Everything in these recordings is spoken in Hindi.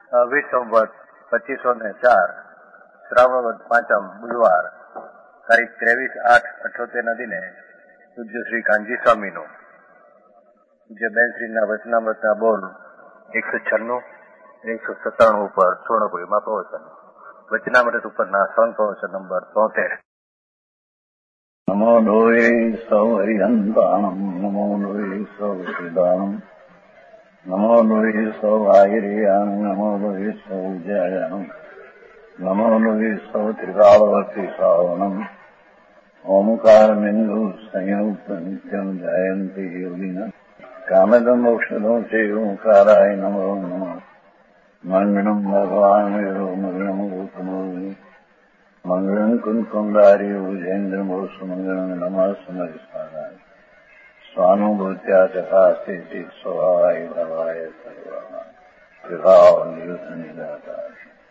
વિશ્વવત 2504 શ્રાવણ 5 બુધવાર તારીખ 23/8/78 દિને પૂજ્ય શ્રી કાનજી સ્વામીનું પૂજ્ય બેનશ્રીના વચનામૃતના બોલ 196, 197 ઉપર સુવર્ણપુરીમાં પ્રવચન. વચનામૃત ઉપરના સંત પ્રવચન નંબર 73. નમો લોહે સૌ હરિહંતાણમ, નમો લોહે સૌ શ્રીદાનમ, નમો લોહે સૌ આહિર્યાન, નમો લોહે સૌ જયાનમ, નમો લોહે સૌ ત્રિકાળવર્તી શ્રાવણમ, ઓમકાર બિંદુ સંયુક્ત નિત્યમ જયંતી યોગિન કામદમ મોક્ષદો છે ઓંકારાય નમો નમઃ. મંગળમ ભગવાન વિરો મંગળમ ગોતમોહિ, મંગળમ કુંકુંડારી ભુજેન્દ્ર મોક્ષ મંગળમ નમઃ સમરિસ્વાનાય સ્વાનુભૂત્યા ચકાસ્તે સ્વભાવાય ભવાય સર્વા વિભાવ નિયુત નિદાતા.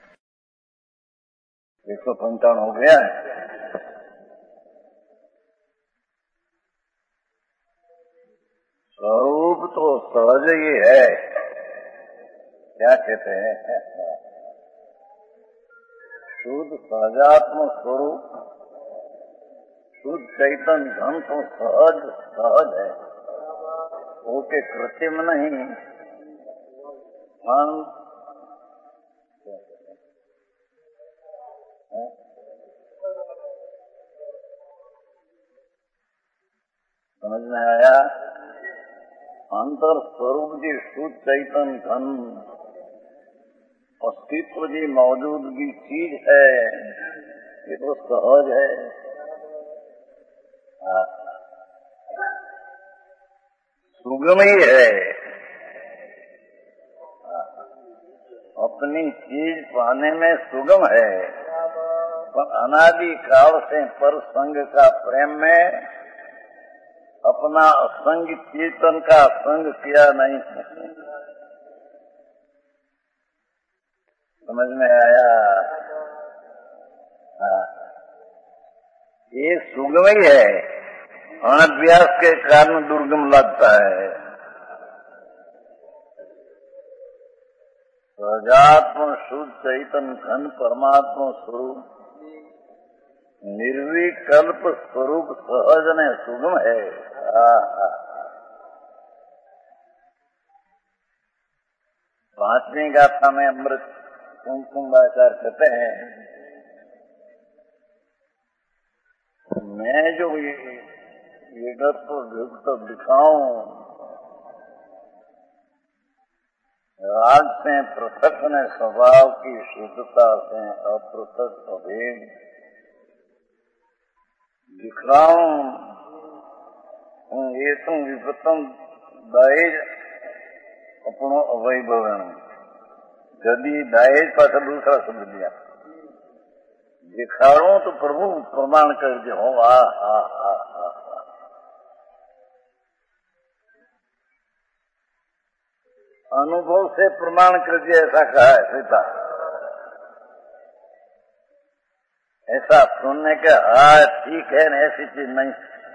195 हो गया है. स्वरूप तो सहज ही है. क्या कहते हैं? शुद्ध सहजात्म स्वरूप, शुद्ध चैतन्य धन तो सहज सहज है, वो के कृत्रिम नहीं. मन समझ में आया? अंतर स्वरूप जी शुद्ध चैतन्य धन अस्तित्व जी मौजूदगी चीज है, ये तो सहज है. सुगम ही है. अपनी चीज पाने में सुगम है, पर अनादि काल से पर संग का प्रेम में अपना असंग चेतन का संग किया नहीं. समझ में आया? ये सुगम ही है, अनभ्यास के कारण दुर्गम लगता है. सहजात्म शुद्ध चैतन्य घन परमात्मा स्वरूप निर्विकल्प स्वरूप सहज ने सुगम है. पांचवी गाथा में अमृत कुमकुमाचार्य कहते हैं, मैं जो ये युक्त दिखाऊं राग से पृथक ने स्वभाव की शुद्धता से अपृथक अभेद दिखलाऊं, ये तुम विपतम दहेज अपनो अवैभव. यदि दहेज पास दूसरा शब्द दिया दिखाड़ो तो प्रभु प्रमाण कर दे हो. अनुभव से प्रमाण कर दिया ऐसा कहा है सीता. ऐसा सुनने के ठीक है न, ऐसी चीज नहीं.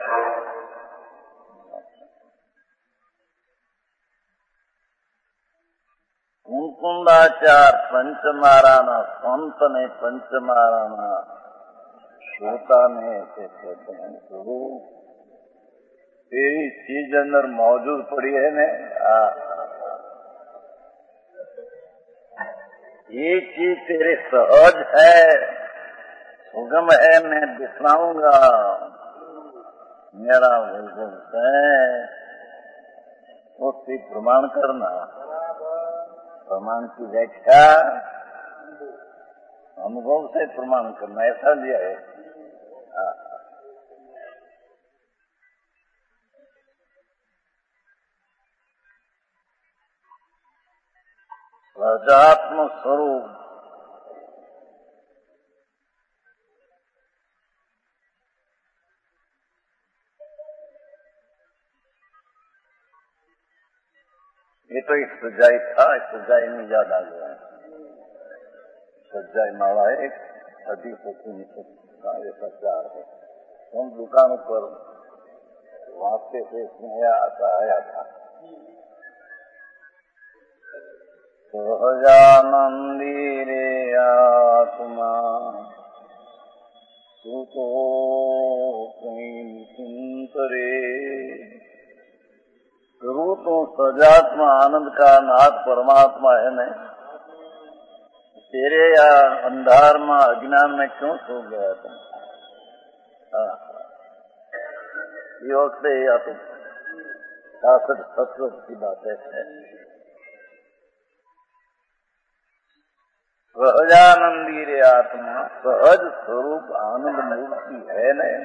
कुंकुंडाचार पंचमाराना संत ने पंचमाराना श्रोता ने ऐसे कहते हैं प्रभु तेरी चीज अंदर मौजूद पड़ी है ने. ये चीज तेरे सहज है, सुगम है, मैं दिखलाऊंगा. मेरा वैभव है, उससे प्रमाण करना. प्रमाण की व्याख्या अनुभव से प्रमाण करना, ऐसा दिया है. सहजात्म स्वरूप ये तो एक सजाई था, सजाई में याद आ गया. सजाई माला एक सदी का ये सज्जार है. हम दुकानों पर वास्ते से स्नेहा आता आया था. सहजानंदी रे आत्मा सुतो चिंत रे। प्रभु तो सजात्मा आनंद का नाथ परमात्मा है नहीं, तेरे या अंधार में अज्ञान में क्यों सो गया तुम? ये वक्त या तो 66-70 की बातें है। सहजानंदी रे आत्मा, सहज स्वरूप आनंद मूर्ति है नहीं।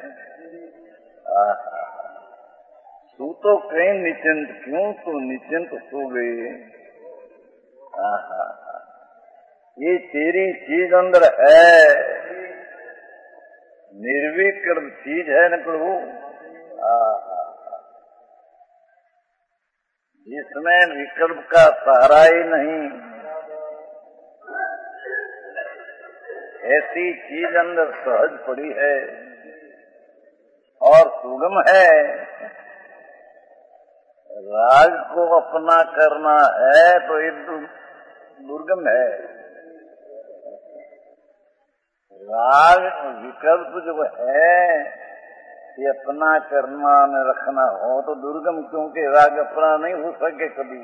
तू तो कहीं निश्चिंत, क्यों तू निश्चिंत सो गई? ये तेरी चीज अंदर है, निर्विकल्प चीज है न प्रभु। जिसमें विकल्प का सहारा ही नहीं, ऐसी चीज अंदर सहज पड़ी है और सुगम है। राग को अपना करना है तो ये दुर्गम है। राग विकल्प जो है ये अपना करना में रखना हो तो दुर्गम, क्योंकि राग अपना नहीं हो सके कभी।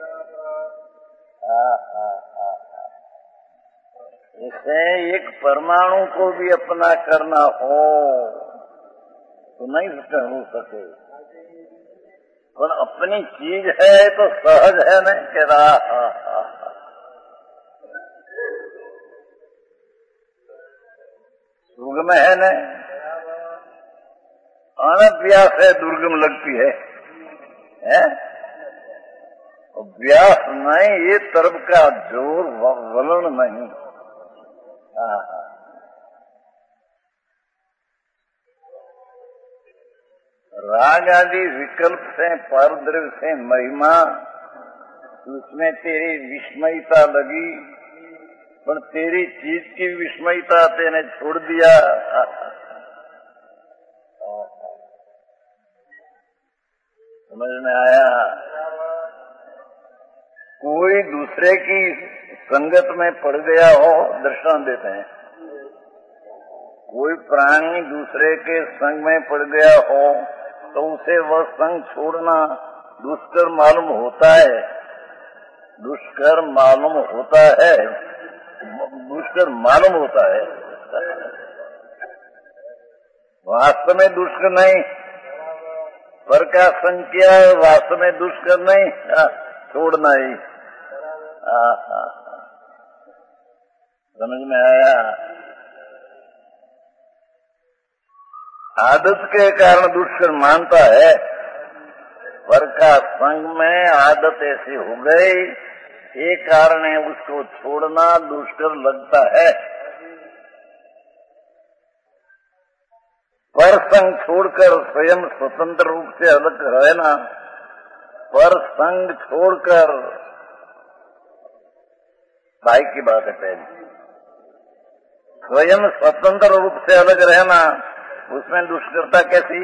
इसे एक परमाणु को भी अपना करना हो तो नहीं हो सके, पर अपनी चीज है तो सहज है नहीं कि दुर्गम है नहीं। अनव्यास है, दुर्गम लगती है, व्यास नहीं, ये तरफ का जोर वलन नहीं। राग आदि विकल्प से, परद्रव्य से महिमा, उसमें तेरी विस्मयता लगी, पर तेरी चीज की विस्मयता तेने छोड़ दिया। समझ में आया? कोई दूसरे की संगत में पड़ गया हो, दर्शन देते हैं। कोई प्राणी दूसरे के संग में पड़ गया हो तो उसे वह संग छोड़ना दुष्कर मालूम होता है। दुष्कर मालूम होता है, दुष्कर मालूम होता है, वास्तव में दुष्कर नहीं। पर का संग किया, वास्तव में दुष्कर नहीं, छोड़ना ही। समझ में आया? आदत के कारण दुष्कर मानता है, पर का संग में आदत ऐसी हो गई, ये कारण है उसको छोड़ना दुष्कर लगता है। पर संग छोड़कर स्वयं स्वतंत्र रूप से अलग रहना, पर संग छोड़कर, भाई की बात है पहली, स्वयं स्वतंत्र रूप से अलग रहना, उसमें दुष्करता कैसी?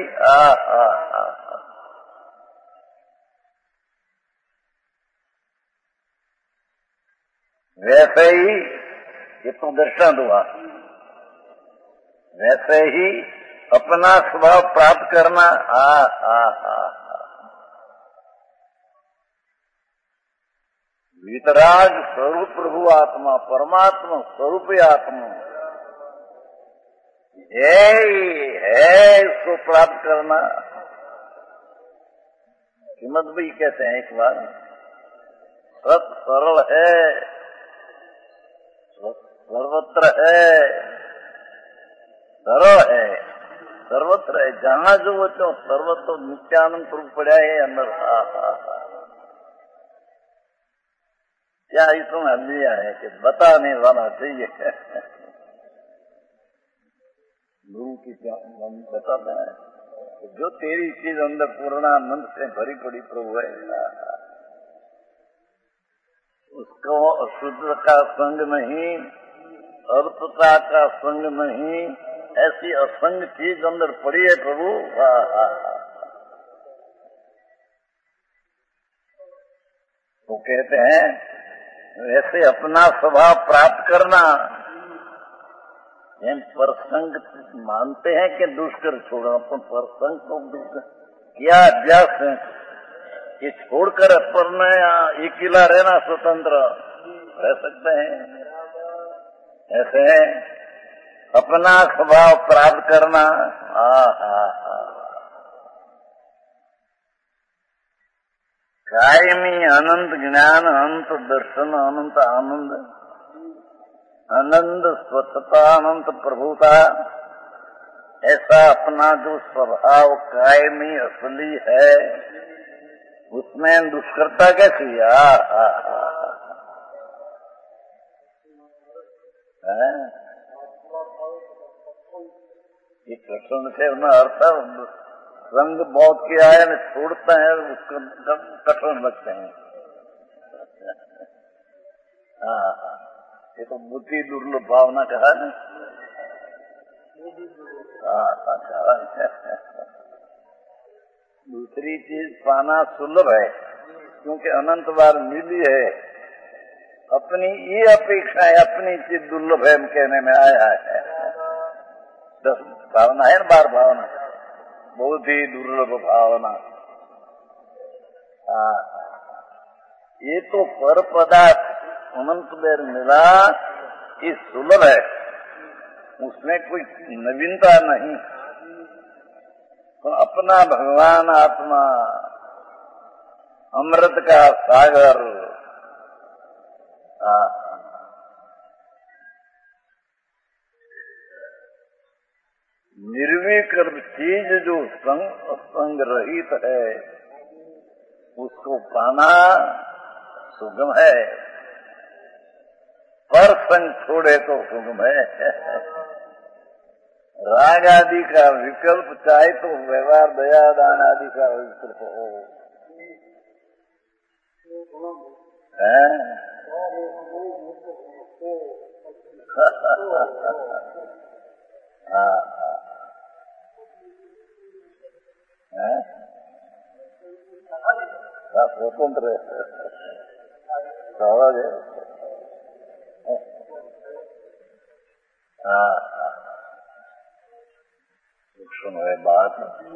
वैसे ही ये तो दर्शन हुआ, वैसे ही अपना स्वभाव प्राप्त करना। वितराग स्वरूप प्रभु आत्मा, परमात्मा स्वरूप आत्मा है, इसको प्राप्त करना। श्रीमद भाई कहते हैं एक बार, सत सरल है, सर्वत्र है, सरल है, सर्वत्र है, जहां जो वो तो सर्वत्र नित्यानंद प्रभु पड़ा है अंदर। क्या इसमें लिया है कि बताने वाला चाहिए, गुरु की क्या बताता है, जो तेरी चीज अंदर पूर्णानंद से भरी पड़ी प्रभु है, उसको अशुद्ध का संग नहीं, अर्थता का संग नहीं, ऐसी असंग चीज अंदर पड़ी है प्रभु। तो कहते हैं वैसे अपना स्वभाव प्राप्त करना, हम परसंग मानते हैं कि दुष्कर छोड़ो, अपन परसंग को क्या अभ्यास है कि छोड़कर अपन अकेला रहना स्वतंत्र रह सकते हैं। ऐसे अपना स्वभाव प्राप्त करना, कायमी अनंत ज्ञान, अनंत दर्शन, अनंत आनंद, अनंत स्वच्छता, अनंत प्रभुता, ऐसा अपना जो स्वभाव कायमी असली है, उसमें दुष्कर्ता कैसी ये कृष्ण से उन्हें अर्थ रंग बहुत किया है, छोड़ते हैं उसको कठिन लगते हैं। ये तो बुद्धि दुर्लभ भावना कहा ना। दूसरी चीज पाना सुलभ है, क्योंकि अनंत बार मिली है। अपनी ये अपेक्षा है, अपनी चीज दुर्लभ है कहने में आया है। 10 भावना है, 12 भावना, बहुत ही दुर्लभ भावना। ये तो पर पदार्थ अनंत देर मिला, ये सुलभ है, उसमें कोई नवीनता नहीं। तो अपना भगवान आत्मा अमृत का सागर, निर्विकल्प चीज जो संग रहित है, उसको पाना सुगम है, पर संग छोड़े तो सुगम है। राग आदि का विकल्प चाहे तो व्यवहार, दया, दान आदि का विकल्प हो, स्वतंत्र सहज है। सूक्ष्म है बात।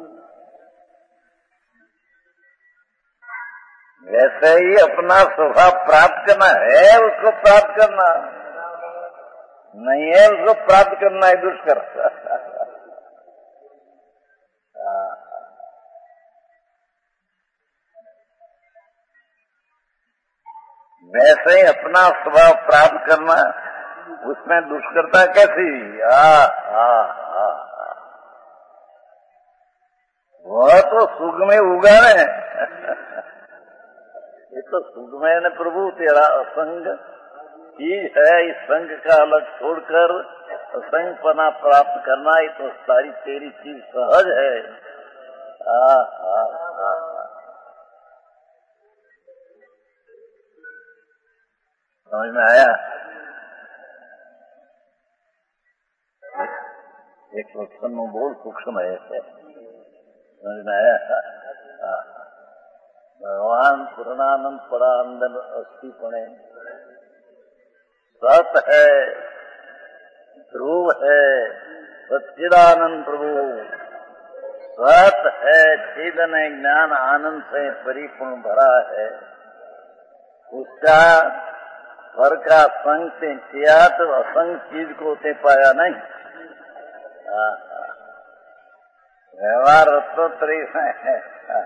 वैसे ही अपना स्वभाव प्राप्त करना है, उसको प्राप्त करना नहीं है, उसको प्राप्त करना है दुष्कर। वैसे ही अपना स्वभाव प्राप्त करना, उसमें दुष्करता कैसी? वह तो सुख में उगा है। ये तो सुख में न प्रभु तेरा असंग चीज है, इस संग का अलग छोड़कर असंगपना प्राप्त करना, ये तो सारी तेरी चीज सहज है। समझ में आया? एक क्वेश्चन में बोल सूक्ष्म है, समझ में आया? भगवान पूर्णानंद परानंद अस्थिपणे सत है, ध्रुव है, सच्चिदानंद प्रभु सत है, चेतन ज्ञान आनंद से परिपूर्ण भरा है। उसका पर का संग से किया तो असंग चीज को ते पाया नहीं। व्यवहार रत्नोत्तरी है।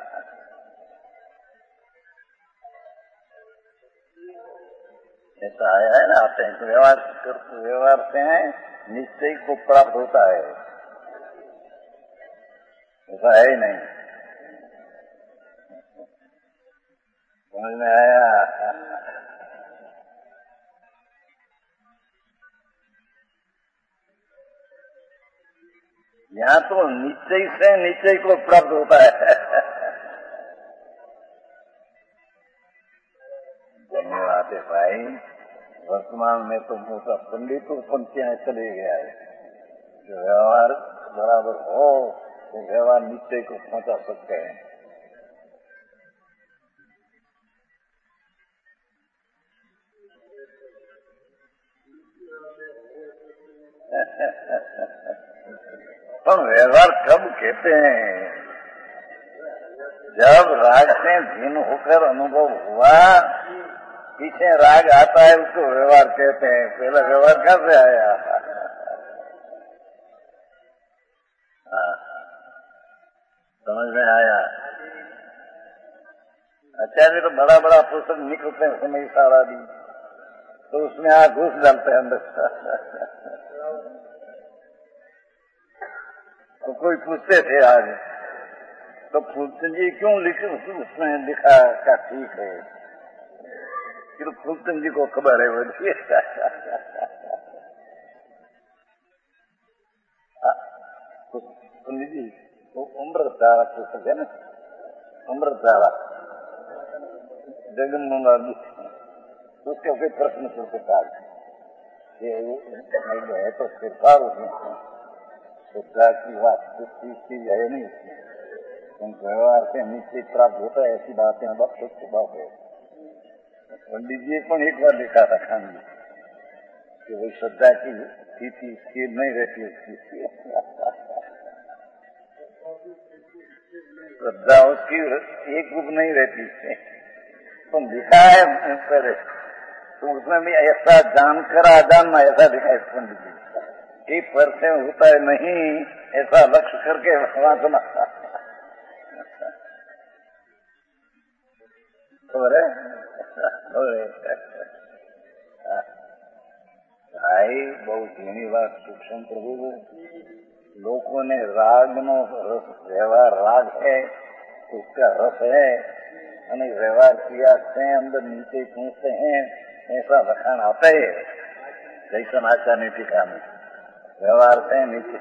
ऐसा आया है ना, आते हैं व्यवहार से निश्चय को प्राप्त होता है, ऐसा है ही नहीं। समझ में आया? यहाँ तो निश्चय से निश्चय को प्राप्त होता है। धन्यवाद है भाई। वर्तमान में तो मोटा पंडित तो पंक्तियां चले गया है। जो व्यवहार बराबर हो तो व्यवहार निश्चय को पहुंचा सकते हैं। पर व्यवहार कब कहते हैं? जब राग से धीन होकर अनुभव हुआ, पीछे राग आता है उसको व्यवहार कहते हैं। पहला व्यवहार कहाँ से आया? समझ में आया? आचार्य तो बड़ा बड़ा पुस्तक निकलते हैं समय सारा दिन, तो उसमें घुस डालते हैं अंदर। तो कोई पूछते थे आज, तो फूलचंद जी क्यों लिखे उसमें लिखा क्या ठीक है? फिर फूलचंद जी को खबर है बोलिए। पंडित जी वो अमृतधारा पुस्तक है ना, अमृतधारा जगन मोहन जी, उसके कोई प्रश्न पूछते था है तो सिरकार उसमें शिक्षा की बात कुछ चीज है नहीं, व्यवहार से निश्चित प्राप्त होता है, ऐसी बातें बहुत बात है। पंडित जी को एक बार लिखा था खान जी कि वो श्रद्धा की स्थिति स्थिर नहीं रहती, उसकी श्रद्धा उसकी एक रूप नहीं रहती। तो लिखा है पहले, तो उसमें भी ऐसा जानकर अजानना ऐसा लिखा है पंडित जी कि पर से होता है नहीं, ऐसा लक्ष्य करके वासना। भाई बहुत ઘણી વાર સૂક્ષ્મ પ્રભુ લોકોને રાગનો રસ, વ્યવહાર રાગ है उसका रस है, અને व्यवहार क्रिया से अंदर नीचे पहुंचते हैं, ऐसा लक्षण आता है। जैसा आचार्य टीका में व्यवहार से नीचे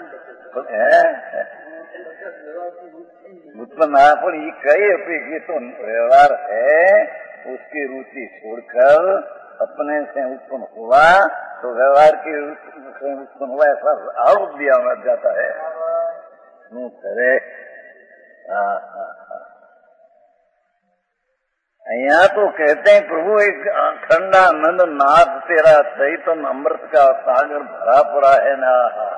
उत्पन्न पर ये कई अपेक्षित तो व्यवहार है, उसकी रुचि छोड़कर अपने से उत्पन्न हुआ, तो व्यवहार की से उत्पन्न हुआ ऐसा आरोप दिया जाता है। करे यहाँ तो कहते हैं प्रभु एक अखंडानंद नाथ तेरा चैतन अमृत का सागर भरा पड़ा है ना।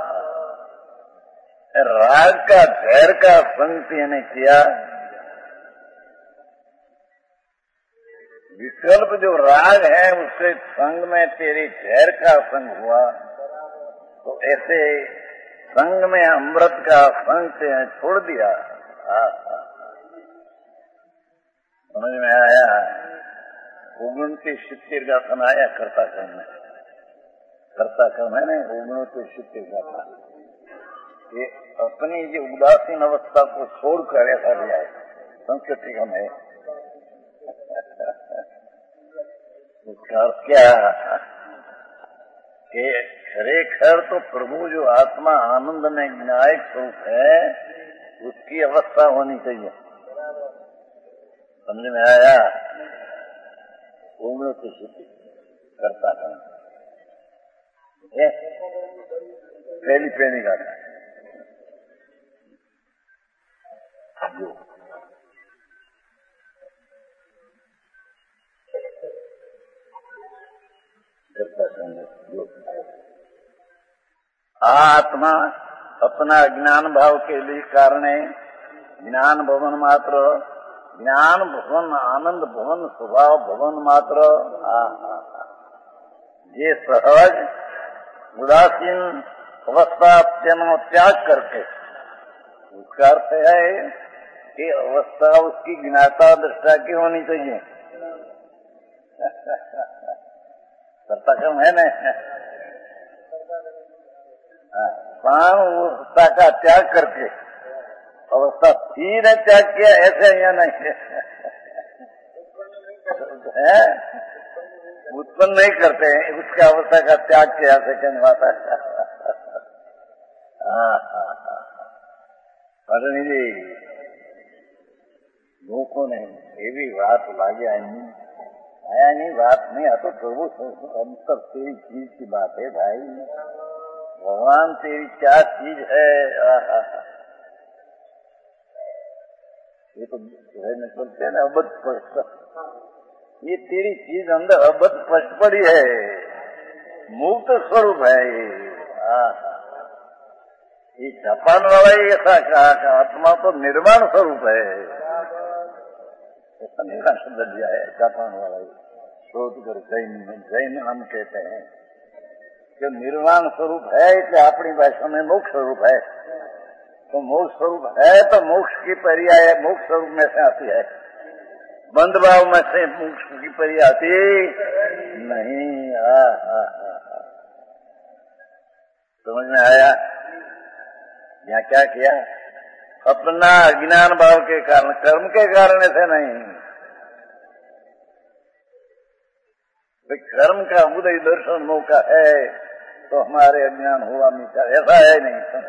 राग का झैर का संग ने किया, विकल्प जो राग है उसके संग में तेरी झैर का संग हुआ, तो ऐसे संग में अमृत का संग से छोड़ दिया। समझ में आया? 69 गाथन आया करता कर्म है, करता कर्म है ना 69 गाथन। ये अपनी जो उदासीन अवस्था को छोड़कर ऐसा लिया है संस्कृति का है। उसका अर्थ क्या कि खरेखर तो प्रभु जो आत्मा आनंद में ज्ञायक स्वरूप है, उसकी अवस्था होनी चाहिए। समझ में आया? उम्र की शुद्धि करता है, पहली गाथा जो आत्मा अपना ज्ञान भाव के लिए कारण है, ज्ञान भवन मात्र, ज्ञान भवन आनंद भवन स्वभाव भवन मात्र। ये सहज उदासीन अवस्था त्याग करके, उसका अर्थ है कि अवस्था उसकी ज्ञाता दृष्टा की होनी चाहिए। करता कम है न, प्राण अवस्था का त्याग करके अवस्था स्थिर त्याग किया, ऐसे या नहीं है, उत्पन्न नहीं करते हैं, उसका अवस्था का त्याग किया से कहने वाता है। अरे जी लोगों ने ये भी बात लागे आया नहीं, बात नहीं आ तो प्रभु अंतर तेरी चीज की बात है भाई, भगवान तेरी क्या चीज है। ये तो चलते हैं ना अबध स्पष्ट, ये तेरी चीज अंदर अबध स्पष्ट पड़ी है, मुक्त स्वरूप है ये। ये जापान वाला ही ऐसा कहा कि आत्मा तो निर्वाण स्वरूप है, ऐसा मेरा शब्द दिया है जापान वाला ही। शोध कर जैन हम कहते हैं कि निर्वाण स्वरूप है, इसलिए अपनी भाषा में मोक्ष स्वरूप है। तो मोक्ष स्वरूप है तो मोक्ष की पर्याय मोक्ष स्वरूप में से आती है, बंद भाव में से मोक्ष की पर्याय आती नहीं। समझ में आया? यहाँ क्या किया? अपना अज्ञान भाव के कारण, कर्म के कारण ऐसे नहीं। कर्म का उदय दर्शन मौका है तो हमारे अज्ञान हुआ मिटा, ऐसा है नहीं।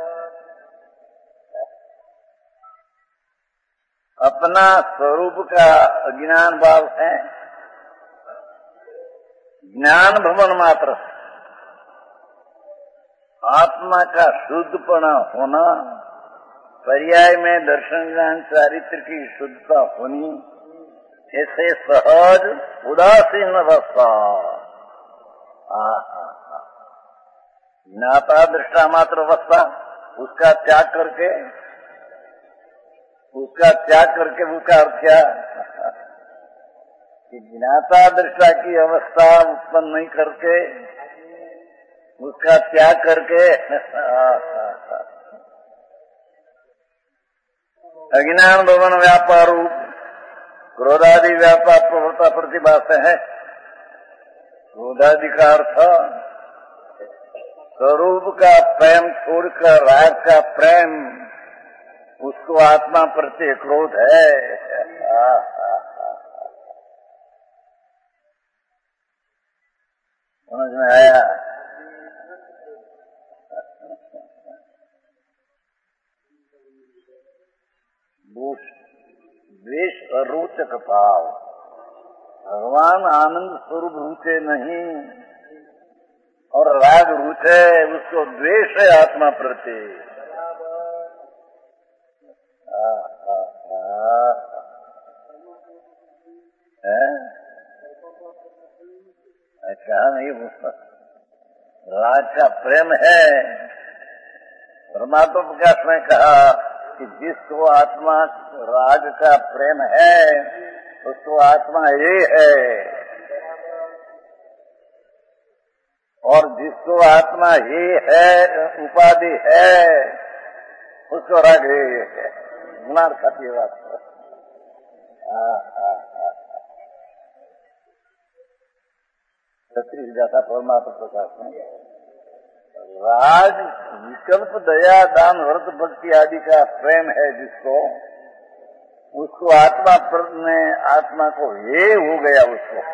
अपना स्वरूप का अज्ञान भाव है, ज्ञान भवन मात्र आत्मा का शुद्धपना होना, पर्याय में दर्शन ज्ञान चारित्र की शुद्धता होनी, ऐसे सहज उदासीन अवस्था। ज्ञाता दृष्टा मात्र अवस्था, उसका त्याग करके उसका अर्थ क्या कि ज्ञाता दृष्टा की अवस्था उत्पन्न नहीं करके उसका त्याग करके अज्ञान भवन व्यापार रूप क्रोधादि व्यापार प्रवृत्ता प्रतिभास है। क्रोधादि का अर्थ स्वरूप का प्रेम छोड़कर राग का प्रेम, उसको आत्मा प्रति क्रोध है। समझ में आया? द्वेष अरोचक भाव, भगवान आनंद स्वरूप रुचे नहीं और राग रुचे, उसको द्वेष है आत्मा प्रति। कहा नहीं, राग का प्रेम है। परमात्मा प्रकाश में कहा कि जिसको आत्मा राग का प्रेम है उसको आत्मा ये है, और जिसको आत्मा ये है उपाधि है उसको राग ये है। गुणार खाती है बात। छत्तीस जाता परमात्मा प्रकाश में राग विकल्प दया दान व्रत भक्ति आदि का प्रेम है जिसको, उसको आत्मा को ये हो गया उसको,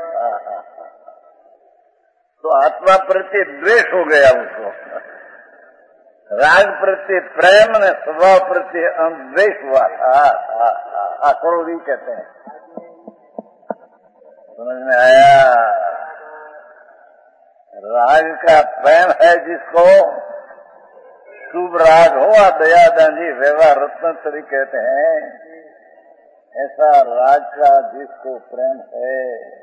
तो आत्मा प्रति द्वेष हो गया उसको। राग प्रति प्रेम ने स्वभाव प्रति द्वेष हुआ। क्रोधी कहते हैं। समझ में आया? राग का प्रेम है जिसको, शुभ राग हो दया दानी व्यवहार रत्नोत्तरी कहते हैं, ऐसा राग का जिसको प्रेम है,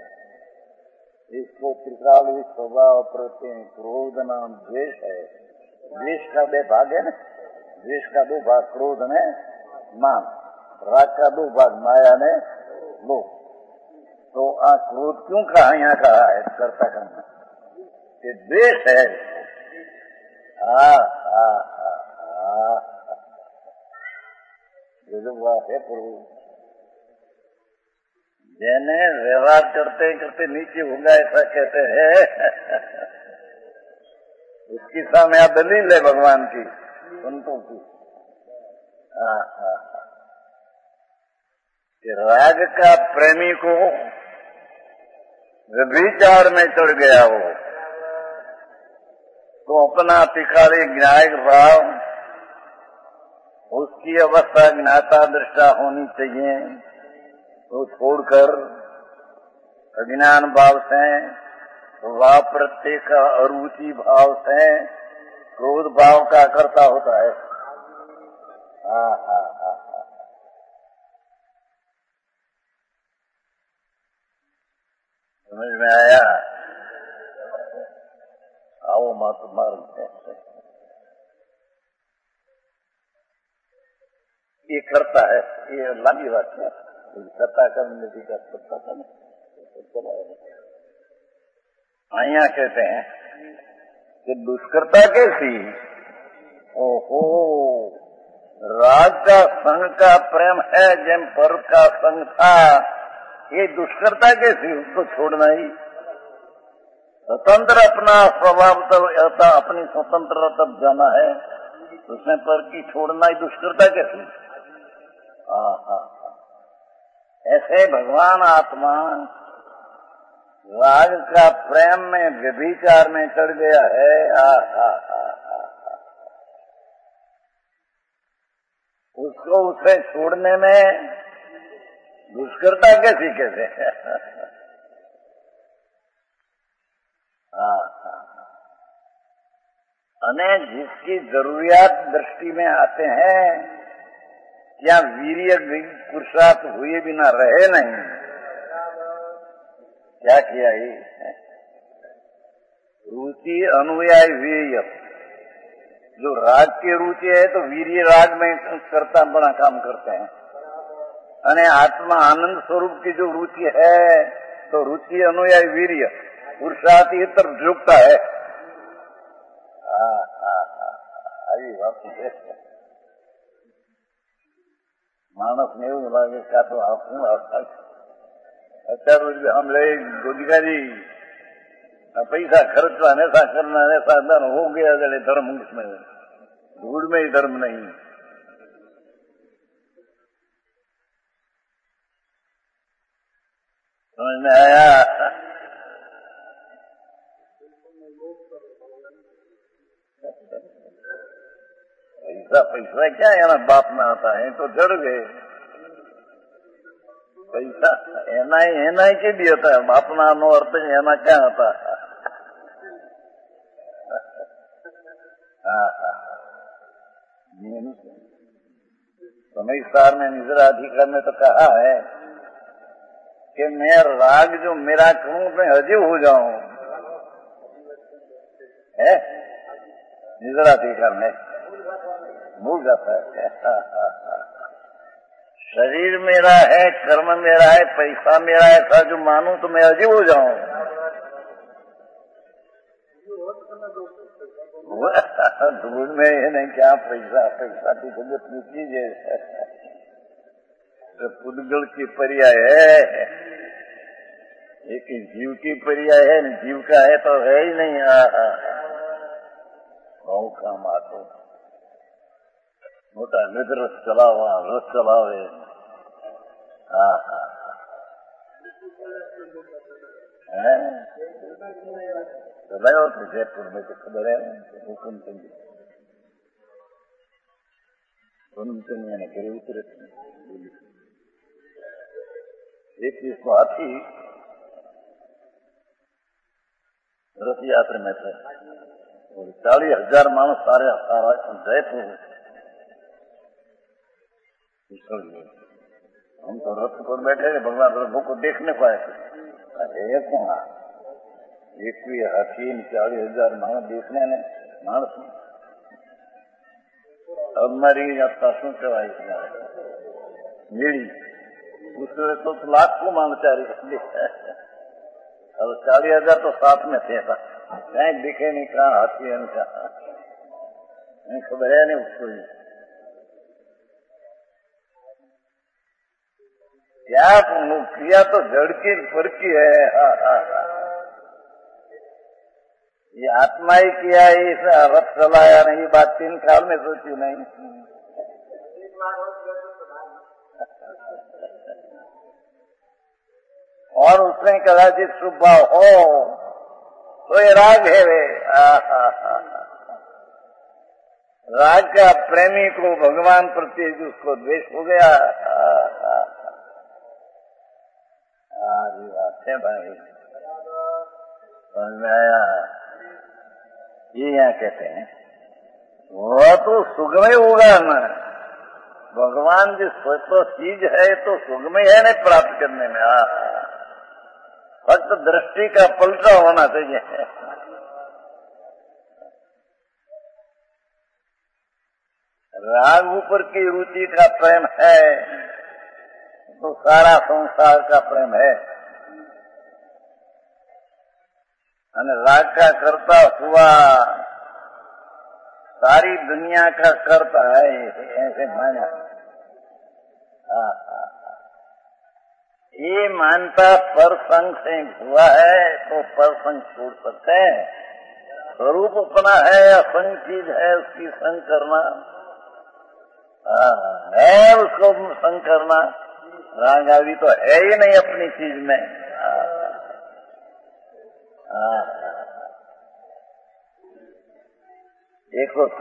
इसको त्रिकाली स्वभाव प्रति क्रोध नाम द्वेष है। द्वेष का 2 भाग है ना, द्वेष का 2 भाग, क्रोध ने मान, राग का 2 भाग, माया ने लोभ। तो क्रोध क्यों कहा, यहाँ कहा है कर्ता करना, ये द्वेष है। है प्रभु, जैने व्यवहार करते करते नीचे होगा ऐसा कहते हैं, उसकी सामने दलील है भगवान की, संतों की। कि राग का प्रेमी को व्यभिचार में चढ़ गया हो तो अपना तिखारी ज्ञायक भाव, उसकी अवस्था ज्ञाता दृष्टा होनी चाहिए, तो छोड़कर अज्ञान भाव से, स्वभाव प्रत्येक अरुचि भाव से क्रोध भाव का करता होता है। समझ में आया? आओ मत मार्ग है। ये करता है, ये लागी बात है, करता करने की करता था ना। आइया कहते हैं कि दुष्कर्ता कैसी, ओहो राग का संग का प्रेम है जैम पर का संग था, ये दुष्कर्ता कैसी, उसको छोड़ना ही स्वतंत्र अपना स्वभाव तब अपनी स्वतंत्रता तब जाना है, उसमें पर की छोड़ना ही दुष्कर्ता कैसी। ऐसे भगवान आत्मा राग का प्रेम में व्यभिचार में चढ़ गया है। उसको उसे छोड़ने में दुष्कर्ता कैसी कैसे। अने जिसकी जरूरियात दृष्टि में आते हैं क्या वीर्य पुरुषार्थ हुए बिना रहे नहीं, क्या किया ये रुचि अनुयायी वीर्य, जो राग की रुचि है तो वीर्य राग में करता बड़ा काम करते हैं, अने आत्मा आनंद स्वरूप की जो रुचि है तो रुचि अनुयायी वीर्य पुरुषार्थ ये तरफ झुकता है। मानस ने એવું લાગે કે આ તો આપણું અત્યાર हम ले रोजगारी पैसा खर्चवा ऐसा करना ऐसा धन हो गया जड़े धर्म उसमें धूड़ में ही धर्म नहीं। समझ में आया। पैसा पैसा क्या है ना बाप में आता है तो जड़ गए पैसा एना ही के भी होता है बापना नो अर्थ एना क्या होता है। समय सार में निजराधिकार में तो कहा है कि मैं राग जो मेरा कहूं मैं अजीब हो जाऊं है, निजराधिकार में भूल जाता है। शरीर मेरा है, कर्म मेरा है, पैसा मेरा है, ऐसा जो मानूं तो मैं अजीब हो जाऊं। धूल में ये नहीं क्या पैसा पैसा की जगत की चीज है, तो पुद्गल की पर्याय है, एक जीव की पर्याय है, जीव का है तो है ही नहीं। बहु काम आते मोटा निध रस चलावा रस चलावे। चलायो तो जयपुर में तो खबर है हुकुम चंद ने करे उतरे 21 को हाथी रथ यात्रा में थे और 40,000 मानस सारे सारा जयपुर हम तो रथ पर बैठे भगवान प्रभु को देखने को आए कौन एक भी हाथी 40,000 मानस देखने ने मानस अब मारी यात्रा शू कहवाय मेरी उसमें तो लाखों मानचारी अब 40,000 तो साथ में थे कहीं दिखे नहीं कहा हाथी नहीं खबर है नहीं उसको क्या किया तो झड़की फड़की है। ये आत्मा ही किया इस रथ चलाया नहीं, बात 3 साल में सोची नहीं। और उसने कदाचित स्वभाव हो तो ये राग है वे। राग का प्रेमी को भगवान प्रति उसको द्वेष हो गया। बात है भाई समझ में आया। ये यहाँ कहते हैं वह तो सुगम ही होगा ना, भगवान जिस तो चीज है तो सुगम है ना प्राप्त करने में। फक्त दृष्टि का पलटा होना चाहिए। राग ऊपर की रुचि का प्रेम है तो सारा संसार का प्रेम है, और राग का कर्ता हुआ सारी दुनिया का कर्ता है, ऐसे माना। ये मानता परसंग से हुआ है तो परसंग छोड़ सकते हैं। स्वरूप अपना है, असंग चीज है, उसकी संग करना है, उसको संग करना। राग आदि तो है ही नहीं अपनी चीज में। एक सौ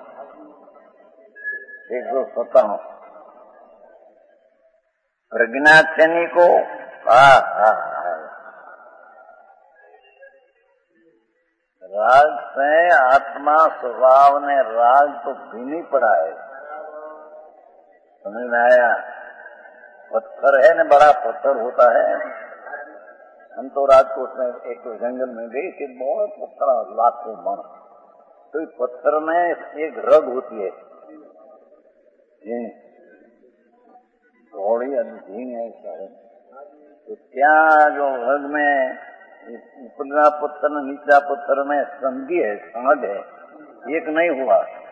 157 प्रज्ञाक्षणी को राग से आत्मा स्वभाव ने राग तो भी नहीं पड़ा है। समझ में आया? पत्थर है न, बड़ा पत्थर होता है। हम तो राजकोट में एक तो जंगल में गए कि बहुत पत्थर, लाखों मन, तो इस पत्थर में एक रग होती है, थोड़ी अधीन है सारे। तो क्या जो रग में ऊपरला पत्थर नीचा पत्थर में संधि है, सांध है, एक नहीं हुआ।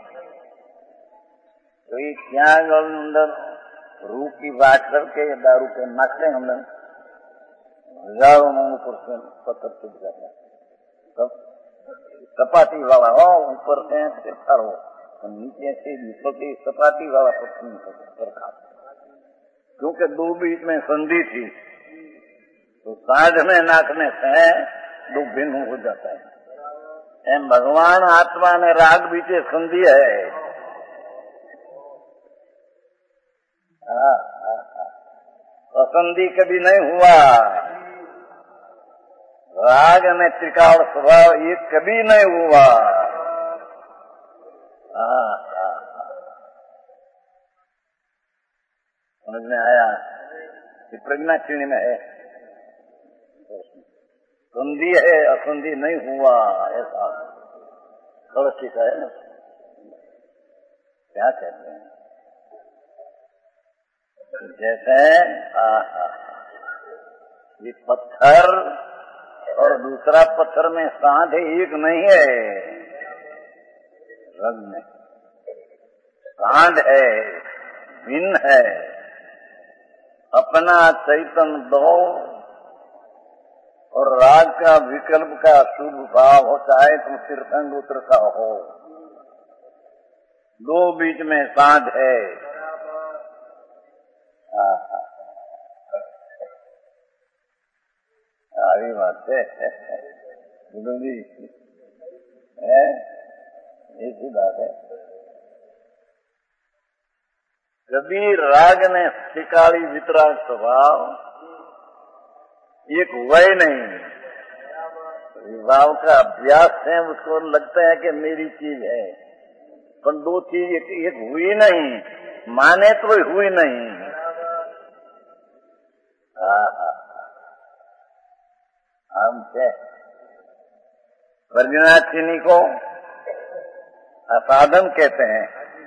तो ये क्या अंदर रूप की बात करके दारू पे नाचते हम लोग, हजारों में ऊपर से पत्थर टूट जाता है। तब सपाटी वाला हो, ऊपर से पत्थर हो, तो नीचे से नीचे की सपाटी वाला पत्थर खा, क्योंकि दो बीच में संधि थी, तो साध में नाचने से दो भिन्न हो जाता है। एम भगवान आत्मा ने राग बीचे संधि है। असंधि कभी नहीं हुआ। राग में त्रिकाल स्वभाव ये कभी नहीं हुआ। समझ में आया? कि प्रज्ञाक्षणी में है, संधि है, असंधि नहीं हुआ, ऐसा कलशी का है ना। क्या कहते हैं? जैसे ये पत्थर और दूसरा पत्थर में सांध है, एक नहीं है। रग में सांध है, भिन्न है। अपना चैतन्य दो और राग का विकल्प का शुभ भाव हो, चाहे तो तीर्थंग उतर का हो, दो बीच में सांध है। सारी बात है जी, ऐसी बात है। कभी राग ने शिकारी वितराग स्वभाव एक हुआ ही नहीं। विवाह का अभ्यास है, उसको लगता है कि मेरी चीज है, पर दो चीज एक हुई नहीं, माने तो हुई नहीं। हम से प्रज्ञाक्षणी को असाधन कहते हैं।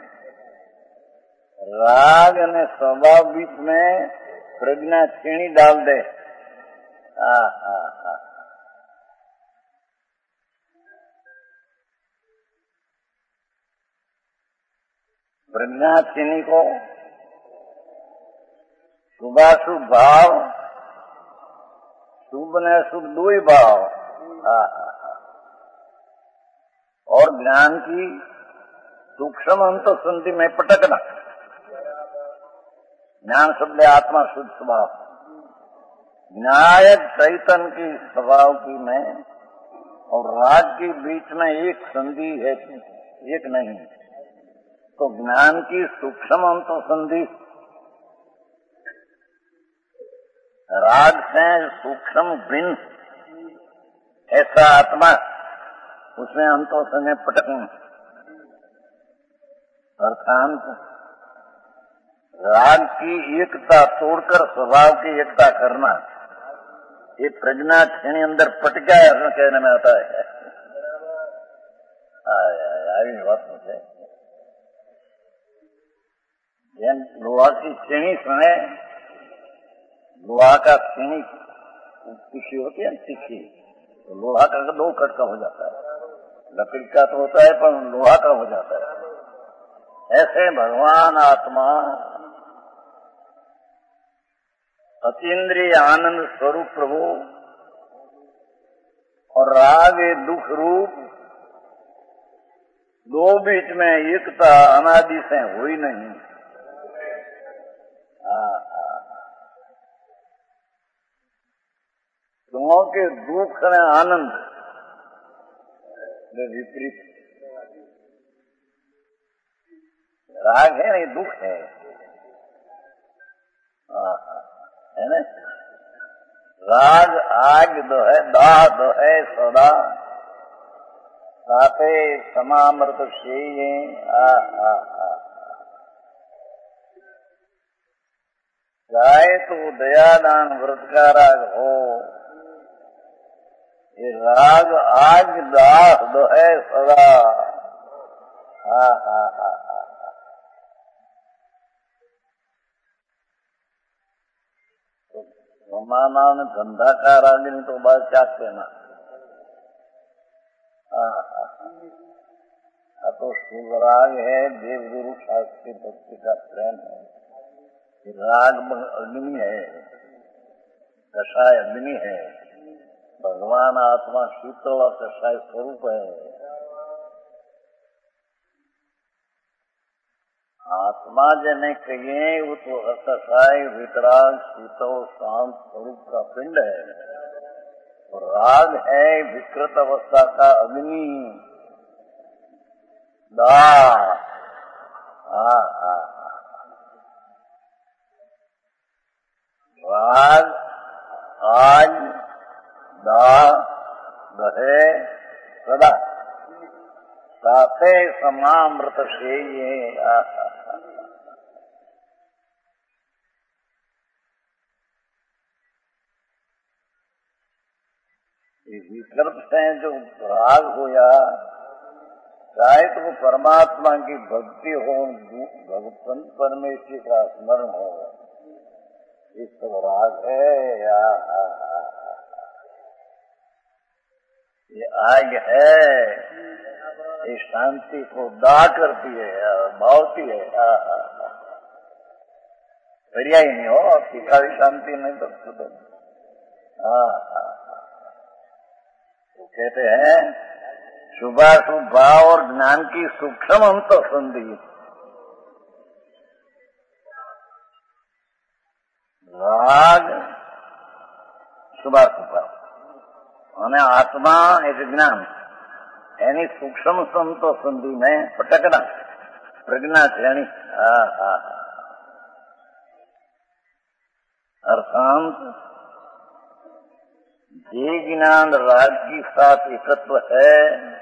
राग ने स्वभाव बीच में प्रज्ञाक्षणी डाल दे। प्रज्ञाक्षणी को शुभाशुभ भाव, शुभ ने शुभ दो ही भाव, और ज्ञान की सूक्ष्म अंत संधि में पटकना। ज्ञान शब्द आत्मा शुद्ध स्वभाव, न्याय चैतन्य की स्वभाव की में और राग के बीच में एक संधि है, एक नहीं। तो ज्ञान की सूक्ष्म अंत संधि, राग से सूक्ष्म भिन्न ऐसा आत्मा, उसमें अंतों से पटकना। अर्थात राग की एकता तोड़कर स्वभाव की एकता करना, ये प्रज्ञाक्षणी अंदर पटका है कहने में आता है। आई बात मुझे छेनी सुने, लोहा का छेनी तीखी होती है, तीखी, तो लोहा का 2 कट का हो जाता है, लकड़ी का तो होता है पर लोहा का हो जाता है। ऐसे भगवान आत्मा अतीन्द्रिय आनंद स्वरूप प्रभु और राग दुख रूप, दो बीच में एकता अनादि से हुई नहीं। क्योंकि दुख ने आनंद विपरीत, राग है नहीं, दुख है ना। राग आग दो है, दाह दो है सदा, साथे समामृत शेये। चाहे तो दयादान व्रत का राग हो, ये राग आग दाह दो है सदा। रमाना ने धंधा का राग नहीं तो बात क्या कहना। तो शुभ राग है, देवगुरु शास्त्री भक्ति का प्रेम है। राग अग्नि है, कषाय अग्नि है, भगवान आत्मा शीतल और कषाय स्वरूप है। आत्मा जने कहिए वो तो कषाय वितराग शीतल शांत स्वरूप का पिंड है, और राग है विकृत अवस्था का अग्नि दाह। राग आग दाह दहे सदा, साथे समामृत शेये। विकल्प से जो राग होया, चाहे तो वो परमात्मा की भक्ति हो, भगवंत परमेश्वर का स्मरण हो, ये सब राग है। ये आग है, ये शांति को दाह करती है, भावती है। पर्याय नहीं हो, टीका भी शांति नहीं तो तो कहते हैं शुभाशुभ भाव और ज्ञान की सूक्ष्म अंत संधि। राग शुभाशुभ भाव અને આત્મા એક જ્ઞાન, એની સૂક્ષ્મ સંતો સંધિ में પટકના प्रज्ञा श्रेणी। अर्थात જે જ્ઞાન રાગ की साथ एकत्व है,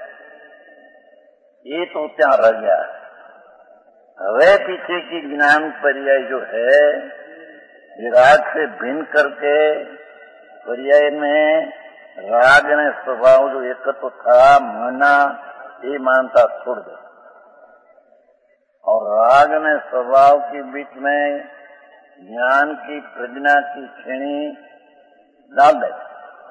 ये तो ત્યાં रह गया। હવે पीछे की ज्ञान पर्याय जो है, ये राग से भिन्न करके पर्याय में राग ने स्वभाव जो एकत्व था माना, ये मानता छोड़ दे, और राग ने स्वभाव के बीच में ज्ञान की प्रज्ञा की श्रेणी डाल दे।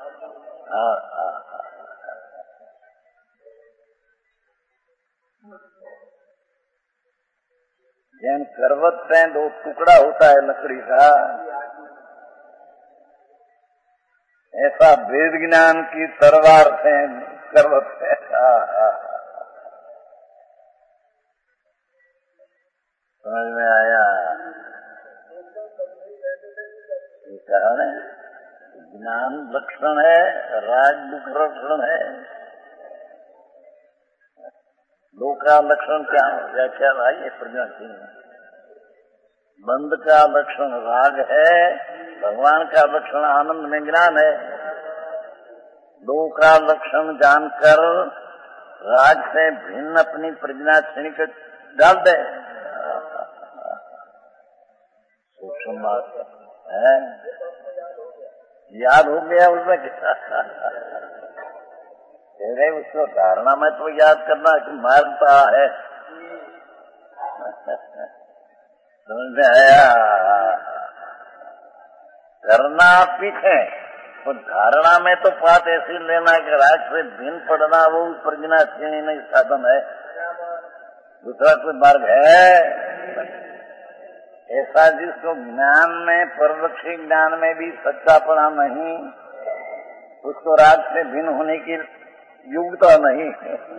जैन करवत पे 2 टुकड़ा होता है लकड़ी का, ऐसा वेद ज्ञान की तलवार से करवत है। समझ में आया? ये कहा ना, ज्ञान लक्षण है, राग दुख लक्षण है। दो का लक्षण क्या व्याख्या भाई ये प्रज्ञा की। बंद का लक्षण राग है, भगवान का लक्षण आनंद में ज्ञान है। दो का लक्षण जानकर राग से भिन्न अपनी प्रज्ञा श्रेणी को डाल दे। सूक्ष्म बात है, याद हो गया उसमें क्या? उसको धारणा में तो याद करना कि मारता है। समझ में आया? करना पीछे तो धारणा में तो बात ऐसी लेना कि राग से भिन्न पड़ना वो प्रज्ञा क्षीणी नहीं साधन है, दूसरा कोई मार्ग है ऐसा जिसको ज्ञान में परवक्षी ज्ञान में भी सच्चापना नहीं, उसको राग से भिन्न होने की योग्यता नहीं।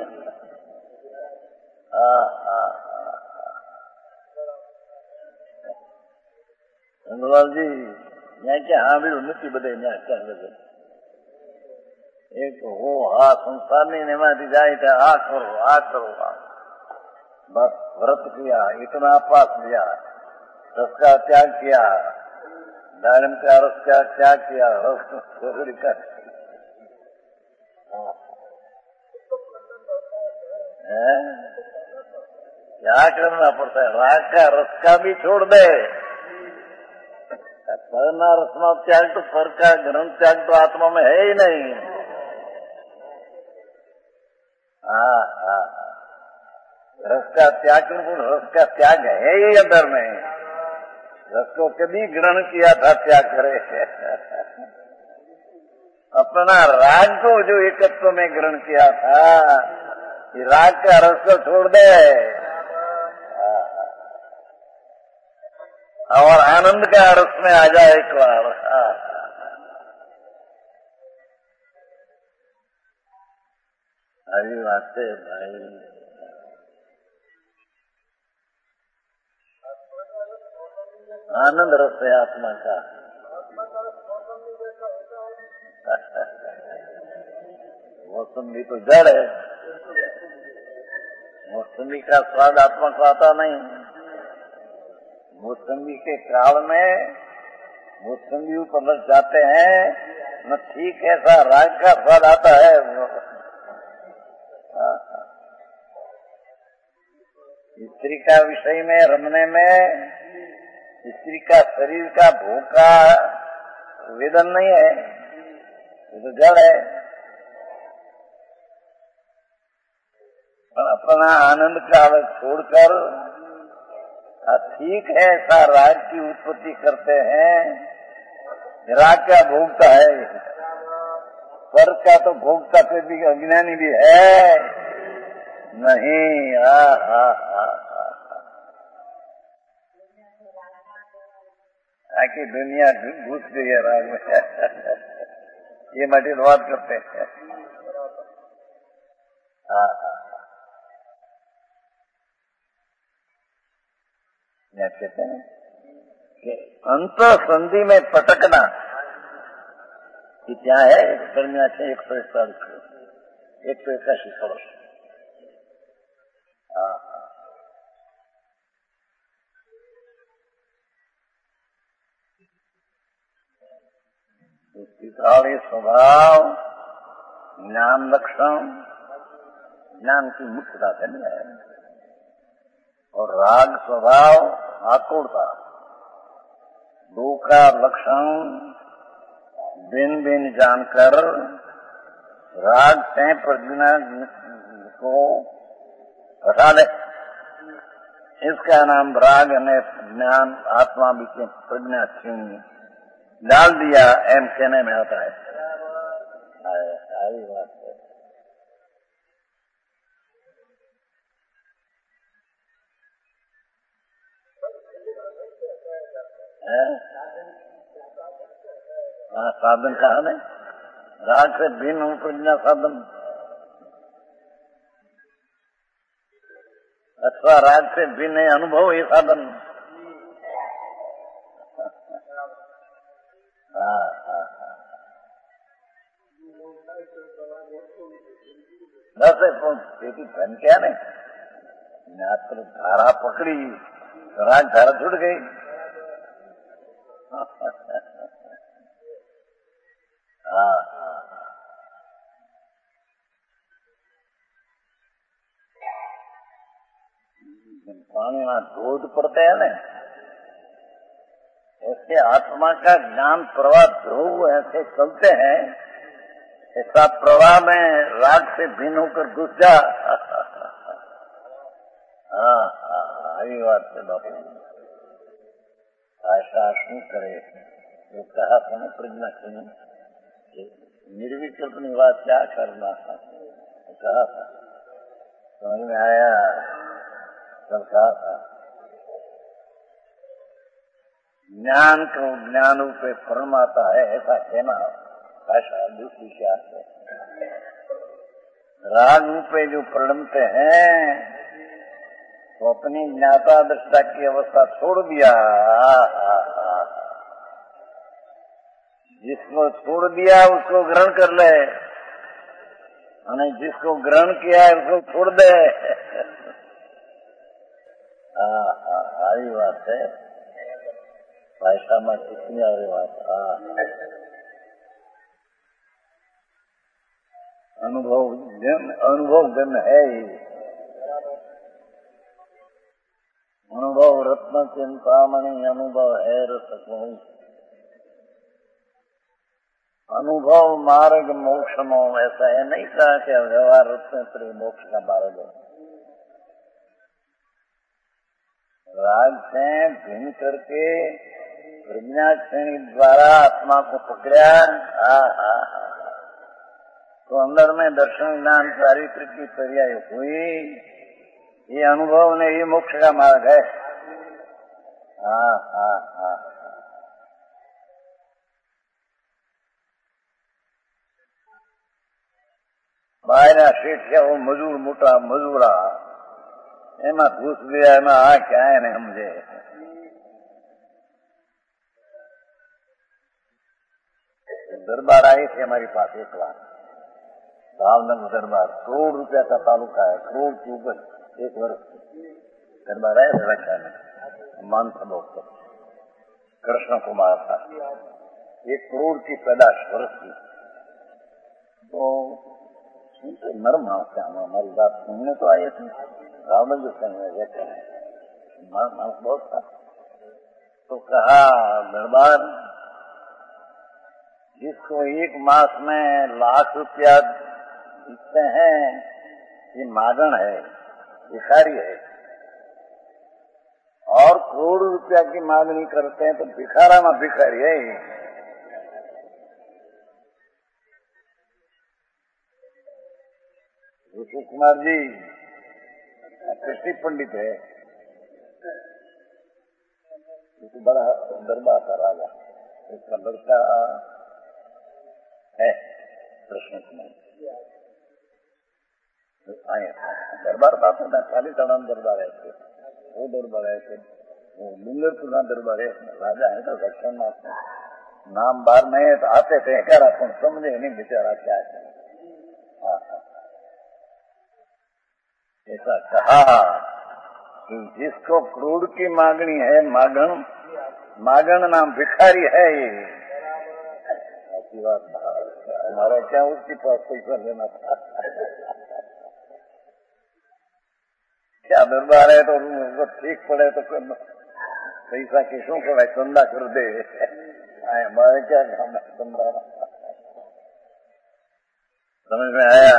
जी यहाँ क्या हाँ भी નથી બધે ત્યાં क्या लगे एक हो हाँ संसार नहीं निमाती जाए थे आ करो बस व्रत किया, इतना पास लिया, रस का त्याग किया, दालिम का रस का त्याग किया, रस छोड़ का क्या करना पड़ता है? राग का रस का भी छोड़ दे, परना रसना त्याग तो पर का ग्रंथ त्याग तो आत्मा में है ही नहीं। रस का त्याग रस का त्याग है ही अंदर में, रस को कभी ग्रहण किया था त्याग करे अपना राग को जो एकत्व में ग्रहण किया था, राग का रस को छोड़ दे और आनंद का रस में आ जाए एक बार। अभी बात है भाई, आनंद रस है आत्मा का। मौसमी तो जड़ है, मौसमी का स्वाद आत्मा को आता नहीं। मौसमी के काल में मौसमी पर लग जाते हैं न, ठीक ऐसा राग का स्वाद आता है। स्त्री का विषय में रमने में स्त्री का शरीर का भोग का वेदन नहीं है, ये तो जड़ है। अपना आनंद का अलग छोड़कर ठीक है ऐसा राग की उत्पत्ति करते हैं। राग का भोगता है, पर का तो भोगता कोई भी अज्ञानी भी है नहीं। आखिर दुनिया घुस गई है राग में ये माटी बात करते हैं। कहते हैं कि अंत संधि में पटकना कि क्या है? गर्मिया से 181 वर्ष। पित्राणी स्वभाव ज्ञान लक्षण, ज्ञान की मुख्यता नहीं है, और राग स्वभाव आकुलता, दो का लक्षण बिन बिन जानकर राग से प्रज्ञा को हटा ले, इसका नाम राग ने ज्ञान आत्मा भी प्रज्ञा छीन डाल दिया एम कहने में आता है। सारी बात है। साधन कहा नहीं, राग से भिन्न प्रज्ञा साधन अथवा राग से भिन्न अनुभव ही साधन। धन क्या नहीं, धारा पकड़ी राग धारा छूट गई। पानी में धोध पड़ते हैं ना, ऐसे आत्मा का ज्ञान प्रवाह ध्रुव ऐसे चलते हैं, ऐसा प्रवाह में राग से भिन्न होकर घुस जा। यही बात है बापू। भाषा शू करे वो कहा था ना प्रज्ञा सिंह निर्विकल्प निवास क्या करना था, कहा था, समझ में आया, सब कहा था। ज्ञान को ज्ञान रूप परमाता है ऐसा कहना भाषा दूसरी क्या है। राग रूपे जो प्रणमते हैं तो अपनी ज्ञाता दृष्टा की अवस्था छोड़ दिया, जिसको छोड़ दिया उसको ग्रहण कर ले, जिसको ग्रहण किया है उसको छोड़ दे। आई बात है भाषा में कितनी आ रही बात। अनुभव जन है ही, अनुभव रत्न चिंतामणि अनुभव है रसको, अनुभव मार्ग मोक्ष नो, ऐसा है नहीं कहा कि व्यवहार रत्न मोक्ष का मार्ग है। राग से भिन्न करके प्रज्ञा श्रेणी द्वारा आत्मा को पकड़ा, तो अंदर में दर्शन ज्ञान चारित्र की पर्याय हुई, ये अनुभव ने ये मोक्ष का मार्ग है। બાયના શેઠિયા वो मजूर मोटा मजूरा એમાં ઘૂસ ગયા, એમાં क्या है ने समझे। दरबार आई थी हमारे पास एक बार, भावनगर दरबार, करोड़ रुपया का तालुका है, करोड़ की ऊपर एक वर्ष दरबार आया रक्षा में मान सभोग कृष्ण कुमार था, 1 करोड़ की पैदाश वर्ष की। तो नर्म से हमारी बात सुनने तो आए थे, भावनगर से रहते हैं, मांस बहुत था। तो कहा दरबार जिसको 1 मास में लाख रुपया जीतते हैं ये मागण है, भिखारी है, और करोड़ रुपया की मांगनी करते हैं तो भिखारा में भिखारी है। ऋषि कुमार जी कृषि पंडित है, बड़ा दरबार का राजा, उसका लड़का है कृष्ण कुमार। दरबार पास होता 40 टन दरबार है, वो दरबार है, वो डूंगरपुर दरबार है, राजा है तो दक्षिण नाम बार में तो आते थे, क्या समझे नहीं बेचारा क्या है। ऐसा कहा कि जिसको करोड़ की मांगनी है, मागण नाम भिखारी है ये। ऐसी बात हमारा क्या उसके पास पैसा लेना था। क्या दरबार है तो ठीक पड़े तो पैसा किसों को चंदा कर दे, हमारे क्या काम है चंदा। समझ में आया।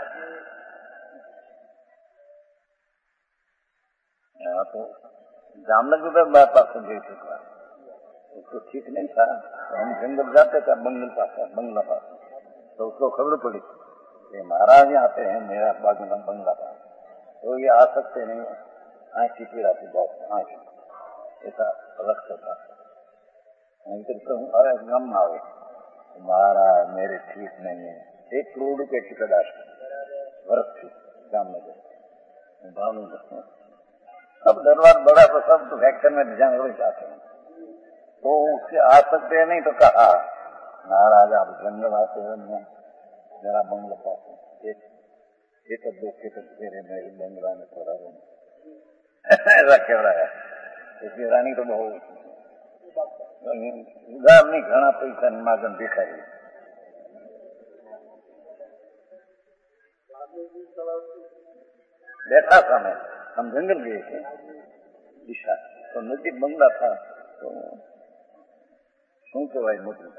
तो जामनगर दरबार पास गए थे, उसको ठीक नहीं था, हम जंगल जाते थे बंगला पास, तो उसको खबर पड़ी कि महाराज आते हैं मेरा बंगला पास, तो ये आ सकते नहीं, आँख की पीड़ा थी बहुत, आँख ऐसा रखता था। अरे गम आवे महाराज मेरे ठीक नहीं है, 1 करोड़ रुपये की पैदाश वर्ष थी जामनगर भावनगर। सब दरबार बड़ा तो सब तो फैक्टर में जंगल जाते हैं, तो उससे आ सकते नहीं। तो कहा महाराज आप जंगल आते हैं, जरा बंगला पास एक 2 खेत मेरे मेरे बंगला में थोड़ा ऐसा क्यों रहा है। इसकी रानी तो बहुत उधार नहीं, घना पैसा मागन दिखाई। बैठा था मैं, हम जंगल गए थे दिशा, तो नजदीक बंगला था, तो શું કહેવાય મોટું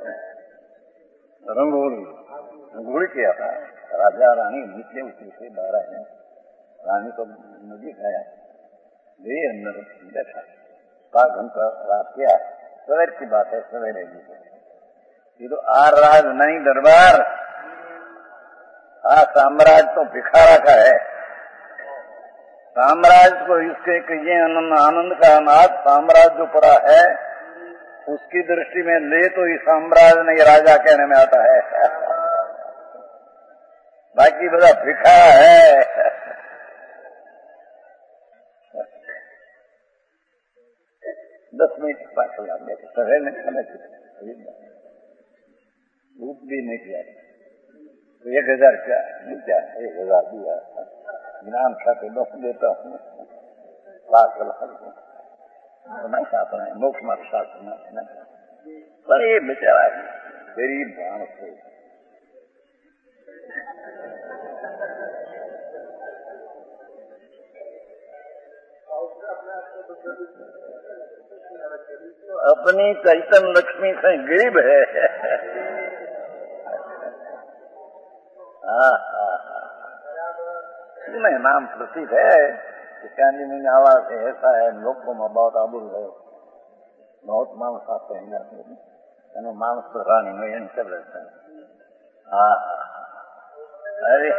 रंगोली किया था। राजा रानी नीचे उतरी थे, बाहर आए, रानी को नजदीक आया, गए अंदर बैठा, 7 घंटा रात किया, सवेर की बात है, सवेरे की। ये तो आर राज नहीं दरबार, साम्राज्य तो भिखारा का है। साम्राज्य को इसके कहिए आनंद का अनाथ साम्राज्य जो पड़ा है, उसकी दृष्टि में ले तो ये साम्राज्य नहीं राजा कहने में आता है, बाकी बड़ा भिखारा है। 10 मिनट पास हो जाते सवेरे में खाना धूप भी नहीं किया तो 1000 क्या 1000 दिया ज्ञान खाते 10 देता हूँ, लाख नहीं खाता है मोक्ष मार्ग शास्त्र। पर ये बेचारा गरीब मानस है, अपनी चैतन्य लक्ष्मी से गरीब है। नहीं नाम प्रसिद्ध है कि कांडी में आवाज है, ऐसा है लोगों में बहुत आबुल है, बहुत मानस आते हैं मानस तो रानी में इन कर रहता है। अरे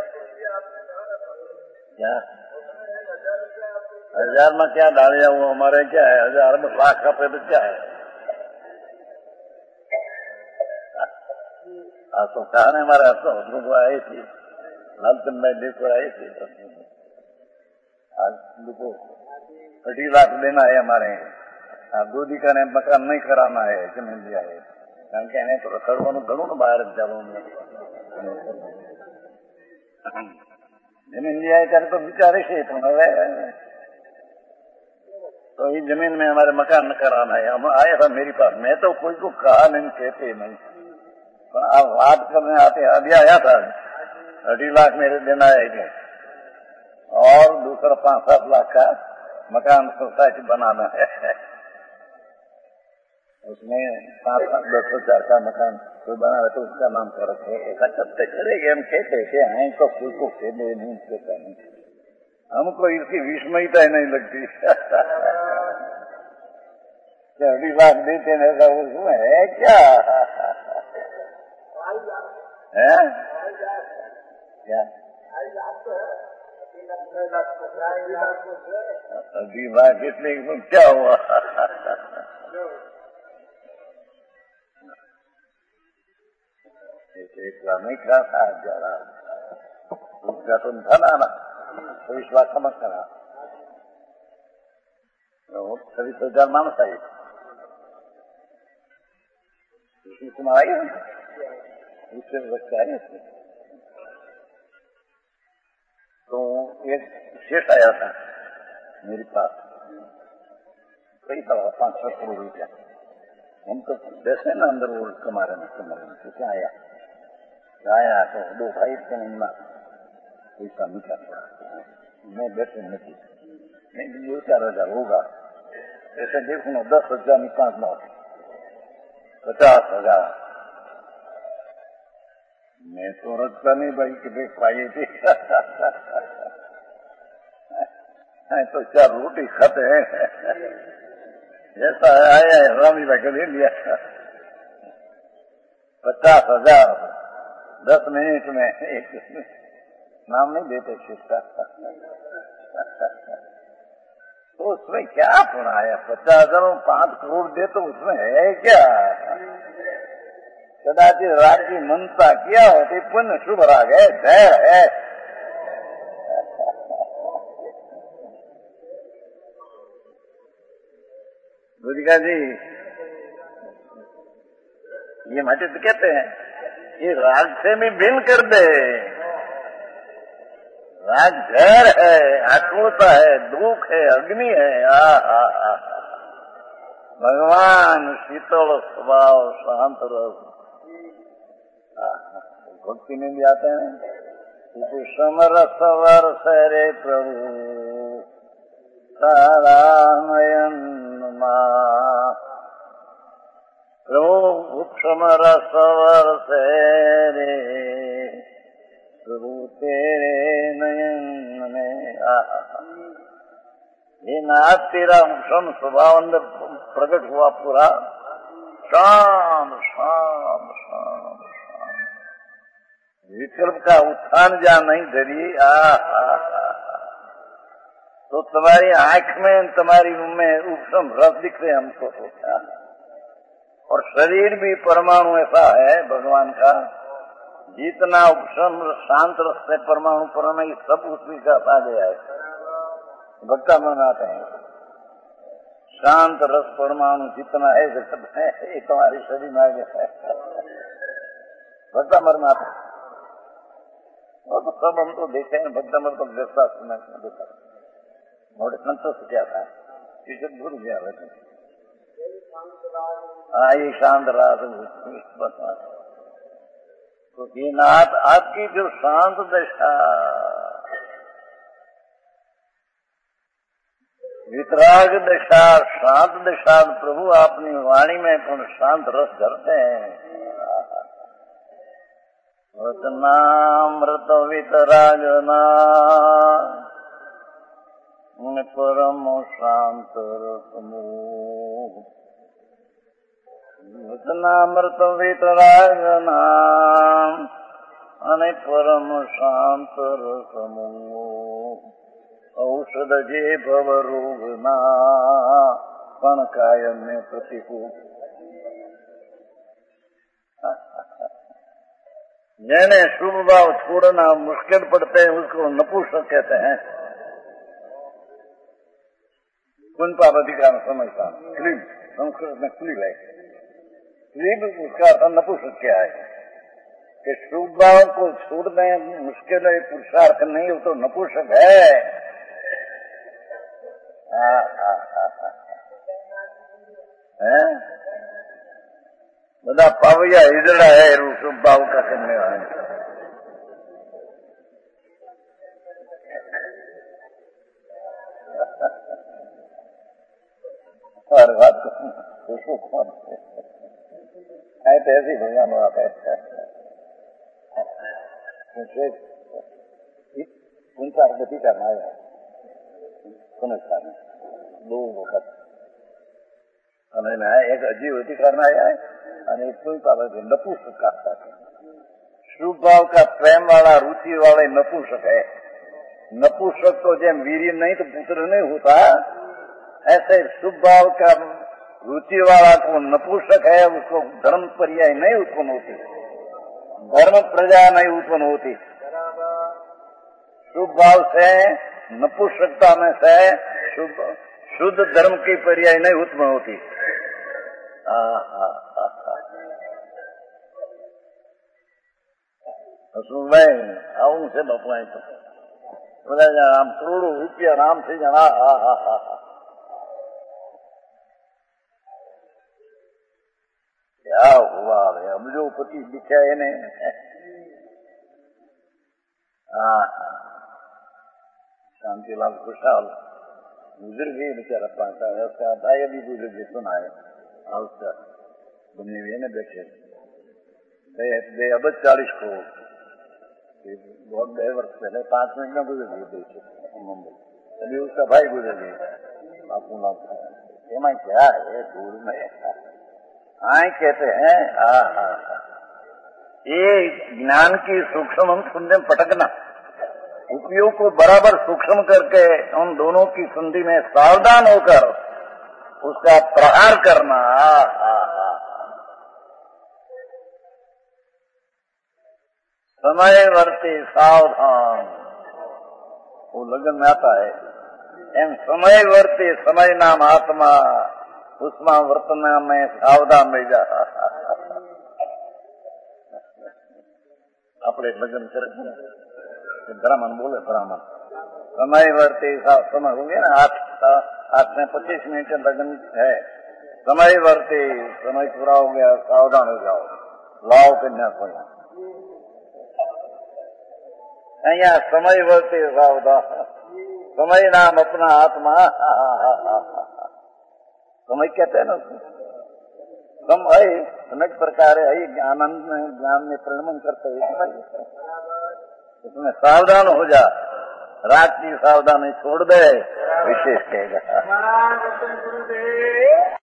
क्या 1000 में क्या डालिया वो हमारे क्या है, 1000 में लाख रुपए तो क्या है। तो कहने हमारे हफ्तों को आई थी लालचंद में लेकर आई थी, आज 2.5 लाख देना है हमारे, दूधी का ने मकान नहीं कराना है, जमीन दिया है कारण के तो करવાનું ઘણું ને બહાર જવાનું जमीन लिया है ત્યારે तो बिचारे से तो ये जमीन में हमारे मकान न कराना है। हम आए था मेरे पास, मैं तो कोई को कहा नहीं, कहते नहीं, पर आप बात करने आते अभी आया था 2.5 लाख मेरे देना है और दूसरा 5-7 लाख का मकान सोसाइटी बनाना है, उसमें 5-10,000 का मकान कोई बना है तो उसका नाम कर रखे। ऐसा करते चलेंगे हम, कहते हैं तो कोई को खेले नहीं कहता नहीं, हमको इसकी विस्मयता नहीं लगती। 2.5 लाख देते हैं तो उसमें है क्या है क्या 2.5 लाख इसलिए क्या हुआ। इतना नहीं खा था जरा उसका तुम था ना तो विश्वास समझ करा 30,000 मानस आई तुम्हारा आई उससे बच्चा है। तो एक सेठ आया था मेरे पास, कई साल 5-6 करोड़ रुपया, हम तो बैसे ना अंदर वो कमारे में क्या आया तो 2 भाई थे पैसा मीठा थोड़ा, मैं बैठे नहीं 2-4 हजार होगा, ऐसे देखो ना 10,000 में 5 लाख 50,000 मैं तो रखता नहीं भाई कि देख पाई थी। तो 4 रोटी खाते हैं जैसा आया है रामी लगा ले लिया 50,000 10 मिनट में, एक नाम नहीं देते शिष्टा। तो उसमें क्या सुनाया 50,000 में 5 करोड़ दे तो उसमें है क्या। कदाचित राग की मनता किया होती पुण्य शुभ राग है, जय है। बुद्धिका जी ये मटे तो कहते हैं ये राग से भी भिन्न कर दे, राग जहर है, आक्रोता है, दुख है, अग्नि है। भगवान शीतल स्वभाव शांत रस, भक्ति में भी आते हैं समर सवर सरे प्रभु तारामयन प्रभु समर सवर सरे प्रभु तेरे नयन में। ये नाथ तेरा क्षण स्वभाव अंदर प्रकट हुआ पूरा शांत शांत शांत शांत। विकल्प का उत्थान जहाँ नहीं धरी तो तुम्हारी आंख में तुम्हारी मुंह में उपशम रस दिख रहे हमको तो क्या। और शरीर भी परमाणु ऐसा है भगवान का, जितना उपशम शांत रस से परमाणु परमाणु सब उसी का आ गया है। भक्ता मनाते हैं शांत रस परमाणु जितना है जगत है ये तुम्हारे शरीर में आ गया है। भक्ता मरनाथ वो तो सब हम तो देखे हैं। भक्ता मर तो व्यवस्था सुना देखा मोटे संतोष क्या था भूल गया वैसे। ये शांत रात तो ये नाथ आपकी जो शांत दशा वितराग दशा शांत दशा प्रभु अपनी वाणी में पूर्ण शांत रस धरते हैं। वचनामृत वितरागना परम शांत रसमो वचनामृत वितरागना અને પરમ શાંત રસમો ઔષધ જે ભવ રોગના પણ કાયમ में प्रतिकूल। जिन्हें शुभ भाव छोड़ना मुश्किल पड़ते हैं उसको नपुंसक कहते हैं। कुन पावधिकार समझता क्लीब संस्कृत में क्लीब है। क्लीब उसका अर्थ नपुंसक क्या है कि शुभ भाव को छोड़ दें मुश्किल है पुरुषार्थ नहीं हो तो नपुंसक है। બધા પાવૈયા હિજડા હે શુभ भाव का करने वाले। हर बात तो ऐसी भगवान बात है। उनका गति करना है समझता नहीं दो वक्त समझ में आया। एक अजीवती करना है और एक नपुंसक का शुभ भाव का प्रेम वाला रुचि वाले नपुंसक है। नपुंसक को जब वीर्य नहीं तो पुत्र नहीं होता ऐसे शुभ भाव का रुचि वाला को नपुंसक है उसको धर्म पर्याय नहीं उत्पन्न होती, धर्म प्रजा नहीं उत्पन्न होती। शुभ भाव से नपुंसकता में से शुद्ध धर्म की पर्याय नहीं उत्पन्न होती। मैं आऊं से बपवाए तो बोला राम करोड़ों रुपया राम से जाना क्या हुआ हम जो पति लिखा है ने शांतिलाल खुशहाल गुजर गए बेचारा पाता है। उसका भाई अभी गुजर गए सुना है और उसका बने हुए ने बैठे 2 अरब 40 करोड़ बहुत 2 वर्ष पहले 5 मिनट में गुजर गए देश मुंबई। अभी उसका भाई गुजर गए बापू नाम एम क्या है दूर में आए कहते हैं ये ज्ञान की सूक्ष्म सुनने पटकना उपयोग को बराबर सूक्ष्म करके उन दोनों की संधि में सावधान होकर उसका प्रहार करना। समय वर्ती सावधान वो लगन में आता है। एम समय वर्ती समय नाम आत्मा उसमें वर्तमान में सावधान में जा अपने लगन कर ब्राह्मण बोले ब्राह्मण समय वर्ती समय हो गया ना 8 में 25 मिनट लगन है। समय वर्ती समय पूरा हो गया सावधान हो जाओ लाओ कन्या को यहाँ समय वर्ती सावधान समय नाम अपना आत्मा समय कहते हैं ना समय अनेक प्रकार है आनंद में ज्ञान में परिणमन करते हैं। इसमें सावधान हो जा रात की सावधानी छोड़ दे विशेष कहेगा।